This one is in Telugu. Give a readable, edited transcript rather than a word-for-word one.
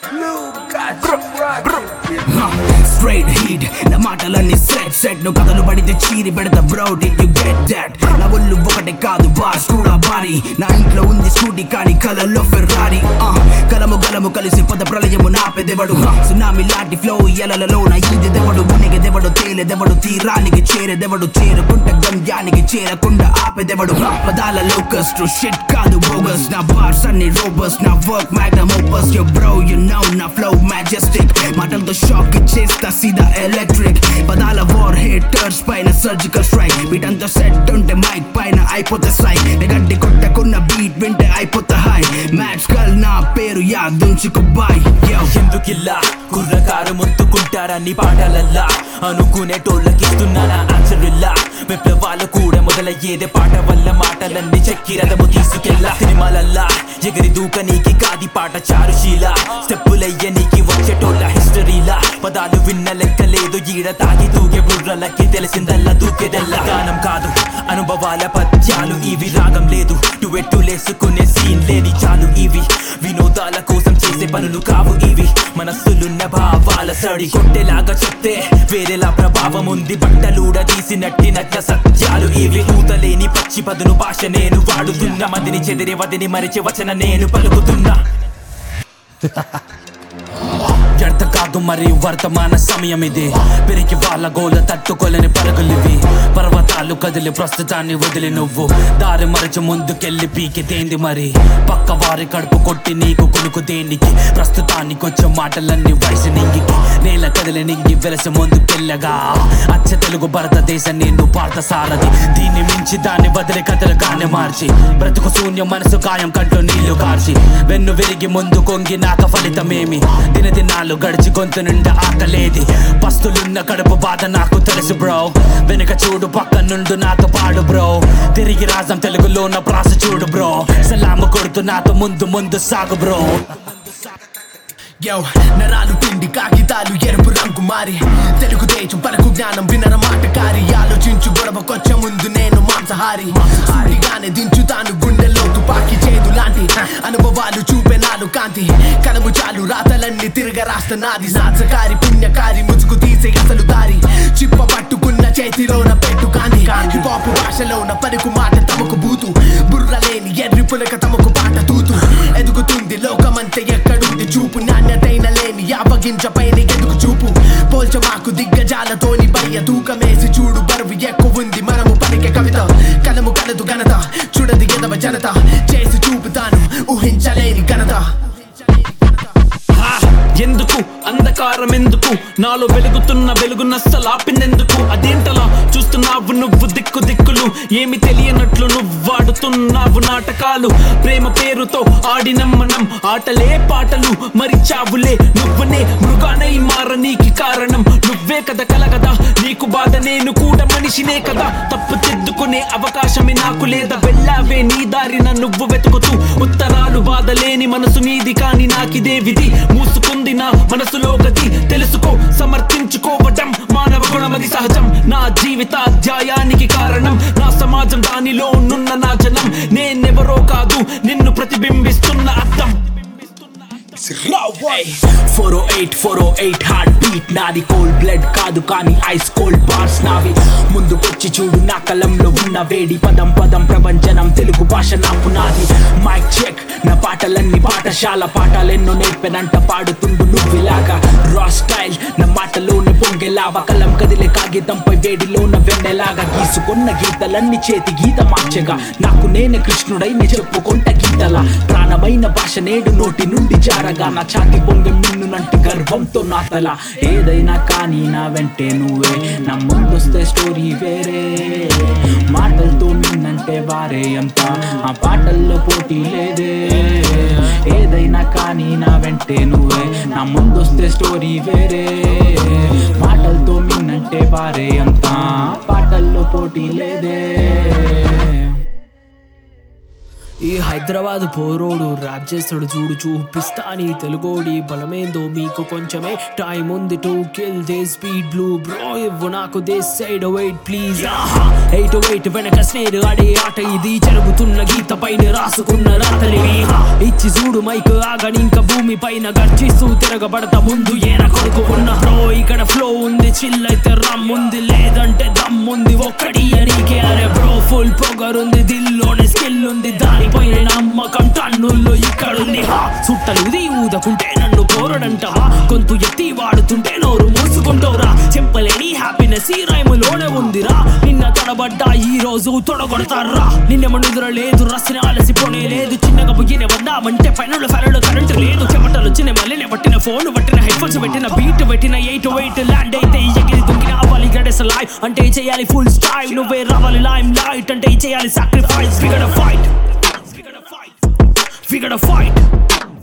Straight heat na మాటలన్నీ set no కథలు పడితే చీరి పెడతా bro did you get that నా ఒళ్ళు ఒకటే కాదు బాస్ కూడా బారీ నా ఇంట్లో ఉంది స్కూటీ కానీ కలల్లో ఫెర్రారీ కలము గలము కలిసి పద ప్రళయము నాపెదెవడు సునామీ లాంటి ఫ్లో ఎలలలో నా ఈదెవడు మునిగెదెవడు తేలెదెవడు తీరానికి చేరెదెవడు చేరుకుంట గమ్యానికి చేరకుండా ఆపెదెవడు పదాల లోకస్ట్ షిట్ కాదు బోగస్ నా బార్స్ అన్ని రోబస్ నా work magnum opus yo bro you know నా flow majestic మాటలతో షాక్ ఇచ్చేస్తా సీదా ఎలక్ట్రిక్ పదాల వార్ హేటర్స్ పైన సర్జికల్ స్ట్రైక్ వీటంతా సెట్ ఉంటే మైక్ పైన అయిపోతే సై గడ్డి కొట్టకున్న బీట్ వింటే అయిపోతా హై మ్యాచ్ కల్ నా పేరు యాదుంచుకు బాయ్ ఎందుకిల్లా కుర్రకారు ముత్తుకుంటారా నీ పాటలల్లా అనుకునేటోళ్ళకిస్తున్నానా ఆన్సర్ ఇల్లా విప్లవాలు కూడా మొదలయ్యేదే పాట వల్ల మాటలన్నీ చెక్కిరదము తీసుకెళ్ళా సినిమాలల్లా ఎగిరి దూక నీకి కాది పాట చారుశీల స్టెప్పులయ్య నీకి వచ్చేటోళ్ళ హిస్టరీలా పదాలు విన్న లెక్కలేదు ఈడ తాగి తూగే బుర్రలకి తెలిసిందల్లా దూకేదల్లా గానం కాదు అనుభవాల పద్యాలు ఇవి రాగం లేదు టువెట్టులేసుకునే సీన్ లేని చాలు ఇవి వినోదాల కోసం చేసే పనులు కావు ఇవి మనస్సులున్న భావాల సడి కొట్టేలాగా చెప్తే వేరేలా ప్రభావం ఉంది బట్టలూడ తీసినట్టి నట్ల సత్యాలు ఇవి పూతలేని పచ్చి పదును భాష నేను వాడుతున్నా మందిని చెదిరే వదిని మరిచి వచన నేను పలుకుతున్నా వ్యర్థ కాదు మరి వర్తమాన సమయం ఇది పెరిగి వాళ్ళ గోల తట్టుకోలేని పరుగులివి పర్వతాలు కదిలి ప్రస్తుతాన్ని వదిలి నువ్వు దారి మరచి ముందుకెళ్ళి పీకితేంది మరి పక్క వారి కడుపు కొట్టి నీకు కొనుకు దేనికి ప్రస్తుతానికి వచ్చే మాటలన్నీ వయసు నింగికి నేల కదిలి నింగి వెలసి ముందుకెళ్ళగా అచ్చ తెలుగు భారతదేశం నేను పార్థ సారథి దీన్ని మించి దాన్ని వదిలి కథలుగానే మార్చి బ్రతుకు శూన్యం మనసు కాయం కంటూ నీళ్లు కార్చి వెన్ను విరిగి ముందు కొంగి నాక ఫలితమేమి దినదినాలు గడిచి గొంతు నిండా ఆకలేది పస్తులున్న కడుపు బాధ నాకు తెలుసు బ్రో వెనుక చూడు పక్క నుండు నాతో పాడు బ్రో తిరిగి రాజం తెలుగులో నా ప్రాస చూడు బ్రో సలాము కొడుతూ నాతో ముందు ముందు సాగు బ్రో నరాలు పిండి కాగితాలు ఎరుపు రంగు మారి తెలుగు దేశం పలుకు జ్ఞానం వినర మాటకారి ఆలోచించు గొడవకొచ్చే ముందు నేను మాంసహారి సూటిగానే దించుతాను గుండెల్లో తుపాకి చేదు లాంటి అనుభవాలు చూపే నాలు కాంతి కలము చాలు రాతలన్నీ తిరగ రాష్ట్ర నాది సాత్సకారి పుణ్యకారి ముసుగు తీసే అసలు దారి చిప్ప పట్టుకున్న చేతిలోన పెట్టు కాంతి హిపాపు భాషలోన పలుకు మాట తమకు బూతు బుర్రలేని ఎర్రి పులక తమకు పాట తూతు ఎదుగుతుంది లోకమంతా ఎక్కడుంది చూపు నాణ్యతైన లేని యాపగించ పైన ఎదుగు చూపు పోల్చ మాకు దిగ్గజాలతోని బయ్య తూకమేసి చూడు బరువు ఎక్కువ ఉంది మనము పలికే కవిత కలము కలదు ఘనత చూడది ఎదవ జనత చేసి చూపుతాను ఊహించలేని ఘనత ఎందుకు అంధకారం ఎందుకు నాలో వెలుగుతున్న వెలుగు నస్సలాపిందెందుకు అదేంటలా చూస్తున్నావు నువ్వు దిక్కు దిక్కులు ఏమి తెలియనట్లు నువ్వు వాడుతున్నావు నాటకాలు ప్రేమ పేరుతో ఆడినం మనం ఆటలే పాటలు మరి చావులే నువ్వునే మృగానై మారనీకి కారణం నువ్వే కదా కలగదా నీకు బాధ నేను కూడా మనిషినే కదా తప్పు తెద్దుకునే అవకాశమే నాకు లేదా వెళ్ళావే నీ దారిన నువ్వు వెతుకుతూ ఉత్తరాలు బాధ లేని మనసు నీది కాని నాకిదే విధి మూసుకుంది నా మనసులో గతి తెలుసుకో సమర్థించుకోవటం మానవ గుణమది సహజం నా జీవితాధ్యాయానికి కారణం నా సమాజం దానిలో నున్న నా జనం నేనెవరో కాదు నిన్ను ప్రతిబింబిస్తున్న అర్థం 408 హార్ట్ బీట్ నాది కోల్డ్ బ్లడ్ కాదు కానీ ఐస్ కోల్డ్ బార్స్ నావి ముందుకొచ్చి చూడు నా కలంలో ఉన్న వేడి పదం పదం ప్రపంచనం తెలుగు భాష నాకు నాది మైక్ చెక్ నా పాటలన్నీ పాఠశాల పాఠాలెన్నో నేర్పెనంట పాడుతుండు నువ్విలాగా రా స్టైల్ నా మాటలోని పొంగెలావా కలం కదిలే కాగితంపై వేడిలోన వెన్నెలాగా గీసుకున్న గీతలన్నీ చేతి గీత మార్చగా నాకు నేనే కృష్ణుడైన చెప్పుకుంట గీతల ప్రాణమైన భాష నేడు నోటి నుండి జారగా నా ఛాతి పొంగె మిన్నునంటి గర్వంతో నా తల ఏదైనా కానీ నా వెంటే నువ్వే నా ముందొస్తే స్టోరీ వేరే మాటలతో నిన్నంటే వారే అంత ఆ పాటల్లో పోటీ లేదే ఏదైనా కానీ నా వెంటే నువ్వే నా ముందొస్తే స్టోరీ వేరే మాటలతో నిన్నంటే వారే అంత పాటల్లో పోటీ లేదే ఈ హైదరాబాద్ పోరోడు ర్యాప్ చేస్తాడు చూడు చూపిస్తా నీ తెలుగోడి బలమేందో మీకు కొంచెమే టైం ఉంది to kill the speed blue bro ఇవ్వు నాకు దే సైడ్ వెయిట్ ప్లీజ్ 808 వెనక స్నేర్ ఆడే ఆట ఇది జరుగుతున్న గీత పైన రాసుకున్న రాతలివి ఇచ్చి చూడు మైక్ ఆగని ఇంకా భూమి పైన గర్జిస్తూ తిరగబడతా ముందు ఏన కొడుకు ఉన్న బ్రో ఇక్కడ ఫ్లో ఉంది చిల్ అయితే రమ్ ఉంది లేదంటే దమ్ ఉంది ఒక్కడి నీకే అరే బ్రో ఫుల్ పొగరుంది దిల్లోనే స్కిల్ ఉంది దానిపైన నమ్మకం టన్నుల్లో ఇక్కడుంది సుట్టలు ఊదకుంటే నన్ను కోరడంటవా కొంత ఎత్తి వాడుతుంటే నోరు మూసుకుంటావురా చెప్పలేని హ్యాపీనెస్ ఈ రైములోనే ఉందిరా నిన్న తడబడ్డా ఈ రోజు తొడగొడతారా నిన్నెమ నిద్ర లేదు రసిన అలసిపోనే లేదు చిన్నగా బుయ్యిన వద్దామంటే పైన ఫెరలు కరెంట్ లేదు చెమటలు చిన్న మళ్ళీ పట్టిన ఫోన్ పట్టిన హెడ్ ఫోన్స్ పెట్టిన బీట్ పెట్టిన 808 ల్యాండ్ అయితే ఎగిరి దుంకిన అవ్వాలి గడెస్ లైఫ్ అంటే చేయాలి ఫుల్ స్టైల్ నువ్వే రావాలి లైమ్ లైట్ అంటే చేయాలి సాక్రిఫైస్ we gotta fight